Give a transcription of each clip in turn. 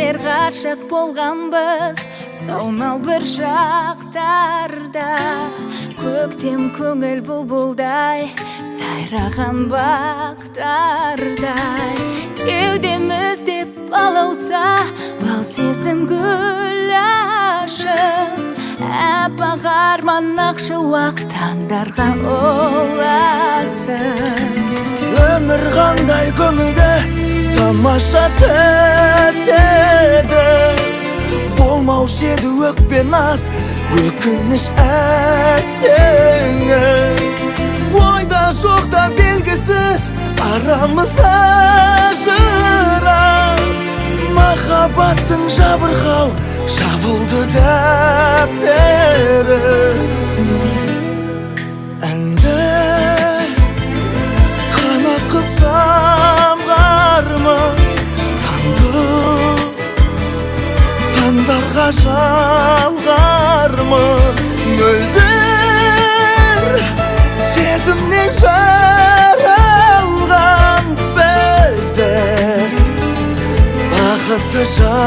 Нелер ғашық болғанбыз сонау бір шақтарда. Көктем көңіл бұлбұлдай сайраған бақтардай. Кеудемізде балауса бал сезім гүл ашып, аппақ арман ақшуақ таңдарға оласың. Өмір қандай көңілді тамаша тәттеді, болмаушы еді өкпе наз өкініш әттеңі. Ойда жоқта белгісіз арамызда жырақ, махаббаттың жабырқау жабылды дәптері. Әнді қанат қып самғармыз, таңдарға жалғармыз. Мөлдір сезімнен жаралған біздер бақытты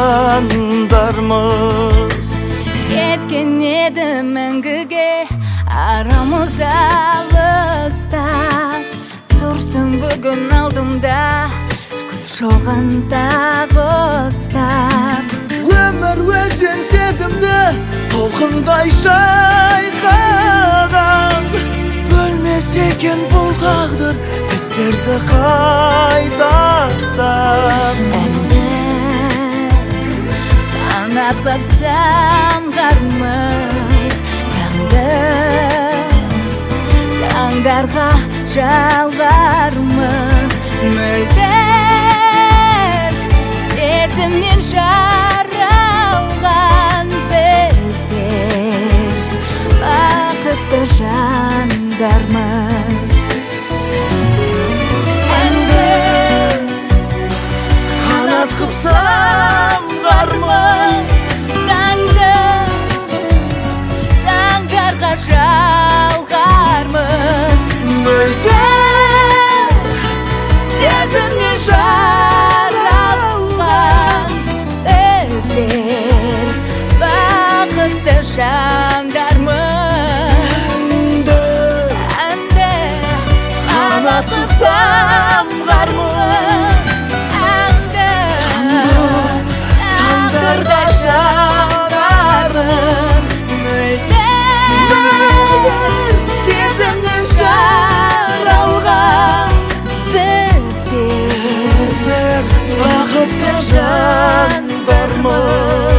жандармыз. Кеткен еді мәңгіге арамыз алыстап, тұрсың бүгін алдымда гүл шоғанда ұстап. Өмір өзен сезімді толқындай шайқаған, бөлмес екен бұл тағдыр біздерді қайтардан. Әнді қанат қып самғармыз, таңдарға жалғармыз. Мөлдір сезімнен жаралған біздер бақытты жандармыз. Әнді қанат қып самғармыз, таңдарға жалғармыз. мөлдір сезімнен жаралған біздер бақытты жандармыз. Әнді қанат қып самғармыз, таңдарға жалғармыз. мөлдір сезімнен жаралған Біздер бақытты жандармыз.